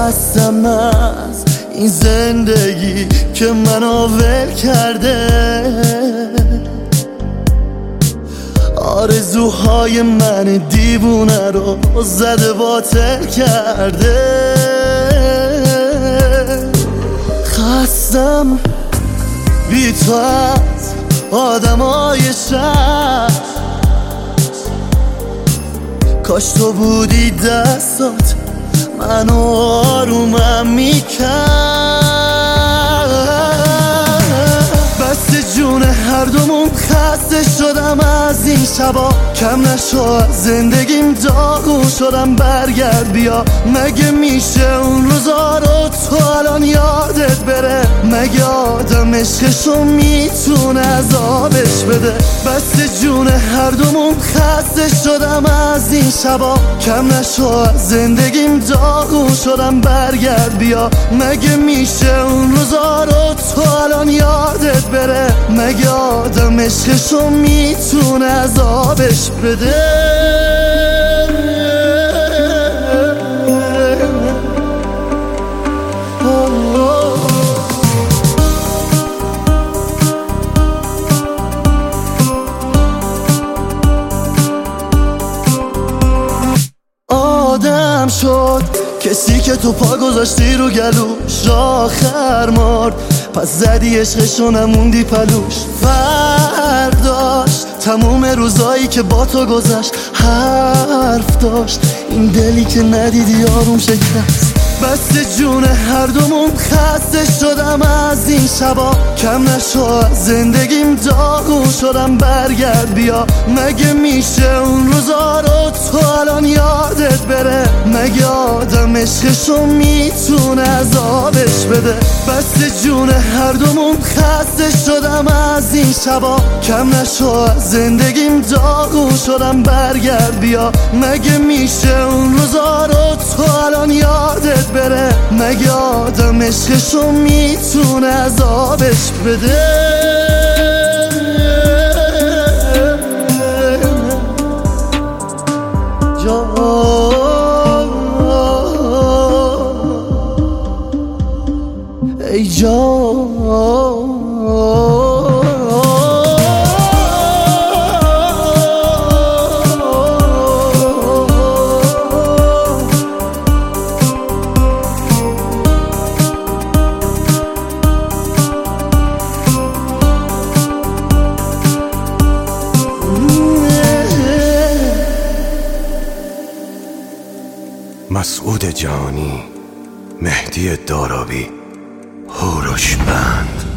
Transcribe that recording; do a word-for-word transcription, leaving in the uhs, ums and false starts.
خستم از این زندگی که منو ول کرده، آرزوهای من دیوونه رو زده باطل کرده. خستم بی تو از آدمای شهر، کاش تو بودی دستات منو آرومم میکرد. بس جون هر دومون خسته شدم از این شبا، کم نشو از زندگیم داغون شدم. برگرد بیا، مگه میشه اون روزا رو تو الان یادت بره؟ مگه آدم عشقشو میتونه عذابش بده؟ بس جون هر دومون خسته شدم از این شبا، کم نشو از زندگیم داغون شدم. برگرد بیا، مگه میشه اون روزا رو تو الان یادت بره؟ مگه آدم عشقشو میتونه عذابش بده؟ آدم شد کسی که تو پا گذاشتی رو گلوش، آخر مرد پس زدی عشقشو نموندی پلوش. فرداش تموم روزایی که با تو گذشت حرف داشت، این دلی که ندیدی آروم شکست. بس جون هر دومون خسته شدم از این شبا، کم نشو از زندگیم داغون شدم. برگرد بیا، مگه میشه اون روزا رو تو الان یادت بره؟ مگه آدم عشقشو میتونه عذابش بده؟ بس جون هر دومون خسته شدم از این شبا، کم نشو از زندگیم داغون شدم. برگرد بیا، مگه میشه اون روزا رو تو الان یادت بره؟ مگه آدم عشقشو میتونه عذابش بده؟ ای جان مسعود جانی، مهدی دارابی، هوروش بند.